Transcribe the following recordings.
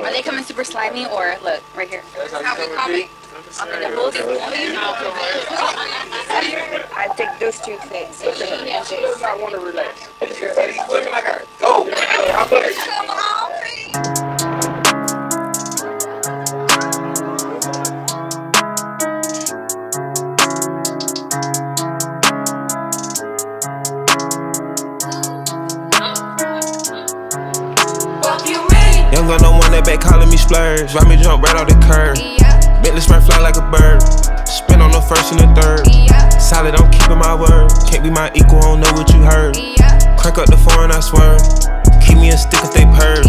Are they coming super slimy or look right here? That's how we coming. On the nipples? I take those two things. I want to relax. Looking like her. Go. Come on, Young gun don't want that back calling me splurge. Ride me jump right off the curb. Bentley spray fly like a bird. Spin on the first and the third. Solid, I'm keeping my word. Can't be my equal, I don't know what you heard. Crank up the foreign, I swear. Keep me a stick if they purge.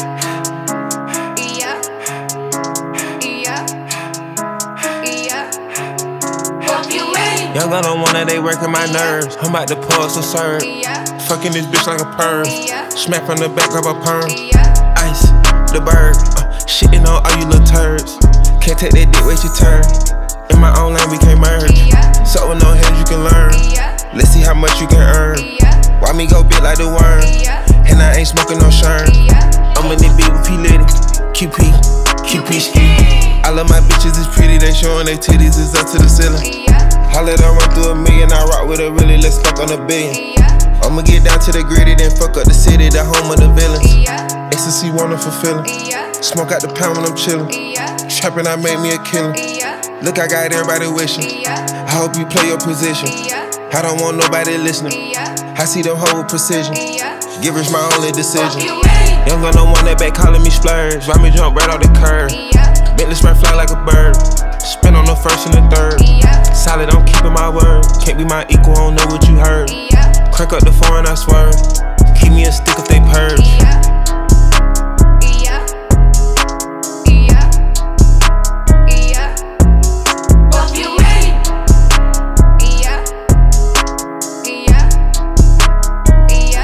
Young gun don't want that, they working my nerves. I'm about to pull some serve. Fucking this bitch like a perm. Smack from the back, grab a perm. Ice, the bird. Shitting on all you little turds. Can't take that dick, wait your turn. In my own lane, we can't merge. So with no heads, you can learn. Let's see how much you can earn. Why me go big like the worm? And I ain't smoking no shirt. I'm in the beat with P. Litty. QP ski. I love my bitches, it's pretty. They showing their titties, it's up to the ceiling. I let her run through a million. I rock with her really, let's fuck on a billion. I'ma get down to the gritty, then fuck up the city, the home of the villains. Ecstasy, wonderful feeling. Smoke out the pound when I'm chillin'. Trappin', I made me a killer. Look, I got everybody wishing. I hope you play your position. I don't want nobody listening. I see them whole precision. Givers my only decision. Young gun don't want that back calling me splurge. Ride me jump right off the curb. Bentley spray fly like a bird. Spin on the first and the third. Solid, I'm keeping my word. Can't be my equal, I don't know what you heard. Crank up the foreign, I swear. Keep me a stick if they purge.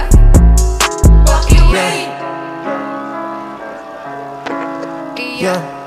Yeah.